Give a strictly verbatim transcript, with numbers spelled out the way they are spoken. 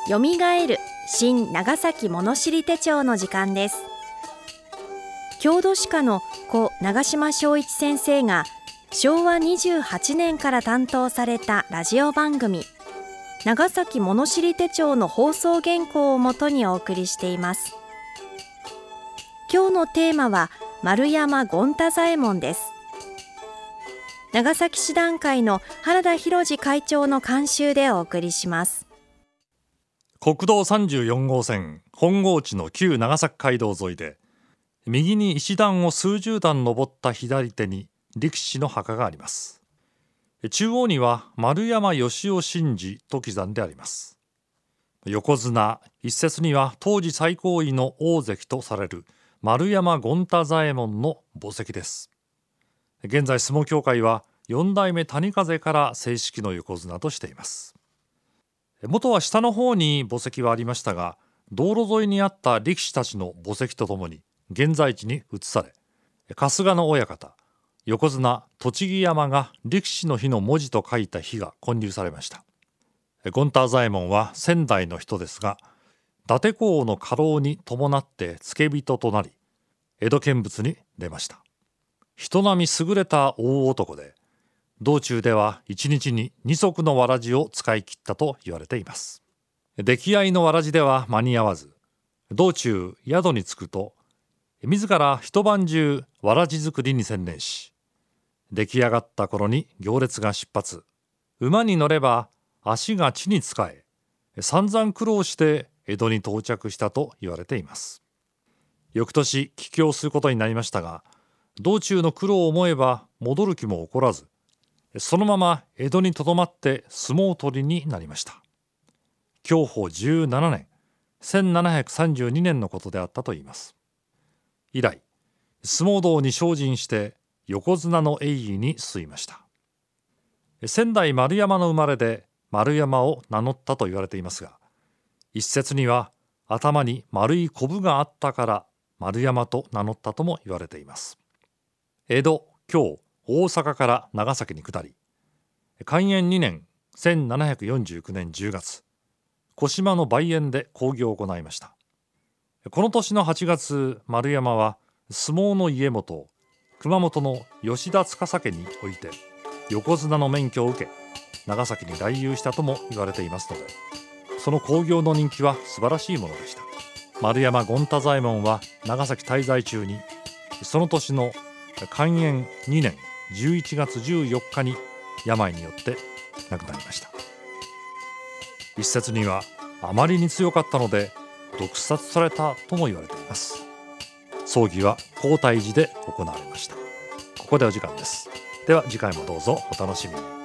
よみがえる新長崎物知り手帳の時間です。郷土史家の故長島昭一先生がしょうわにじゅうはちねんから担当されたラジオ番組長崎物知り手帳の放送原稿をもとにお送りしています。今日のテーマは丸山権太左衛門です。長崎市団会の原田博二会長の監修でお送りします。 国道さんじゅうよん号線本郷地の旧長崎街道沿いで、右に石段を数十段登った左手に力士の墓があります。中央には丸山義雄神事と刻んであります。横綱、一説には当時最高位の大関とされる丸山権太左衛門の墓石です。現在相撲協会はよん代目谷風から正式の横綱としています。元は下の方に墓石はありましたが、道路沿いにあった力士たちの墓石とともに現在地に移され、春日の親方、横綱栃木山が力士の日の文字と書いた日が建立されました。権太左衛門は先代の人ですが、伊達公の家老に伴って付け人となり、江戸見物に出ました。人並み優れた大男で、道中では一日に二足のわらじを使い切ったと言われています。出来合いのわらじでは間に合わず、道中宿に着くと自ら一晩中わらじ作りに専念し、出来上がった頃に行列が出発、馬に乗れば足が地につかえ、散々苦労して江戸に到着したと言われています。翌年帰郷することになりましたが、道中の苦労を思えば戻る気も起こらず、そのまま江戸にとどまって相撲取りになりました。享保じゅうななねん、せんななひゃくさんじゅうにねんのことであったといいます。以来、相撲道に精進して横綱の栄誉に就いました。仙台丸山の生まれで丸山を名乗ったと言われていますが、一説には頭に丸いコブがあったから丸山と名乗ったとも言われています。江戸、京、大阪から長崎に下り、寛延にねんせんななひゃくよんじゅうきゅうねんじゅうがつ、小島の梅園で興行を行いました。この年のはちがつ、丸山は相撲の家元熊本の吉田司家において横綱の免許を受け、長崎に来遊したとも言われていますので、その興行の人気は素晴らしいものでした。丸山権太左衛門は長崎滞在中に、その年の寛延にねんじゅういちがつじゅうよっかに病によって亡くなりました。一説にはあまりに強かったので毒殺されたとも言われています。葬儀は皇太寺で行われました。ここでお時間です。では次回もどうぞお楽しみに。